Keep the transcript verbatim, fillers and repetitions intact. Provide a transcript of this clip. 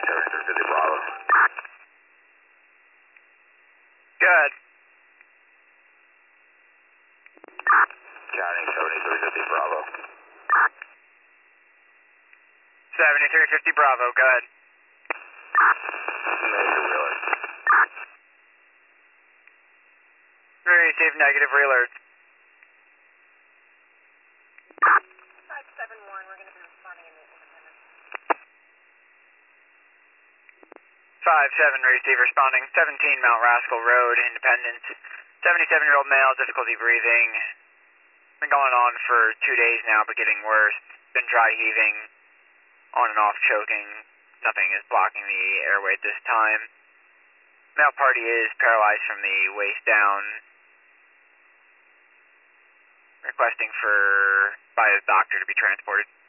seventy-three fifty Bravo. Good. Counting seventy-three fifty Bravo. seventy-three fifty Bravo, good. Major wheeler. We received negative relert. five seven one, we're going to be responding in the Independence. five seven, receive responding, seventeen Mount Rascal Road, Independence. seventy-seven-year-old male, difficulty breathing. Been going on for two days now, but getting worse. Been dry heaving, on and off choking. Nothing is blocking the airway at this time. Male party is paralyzed from the waist down. Requesting for by a doctor to be transported.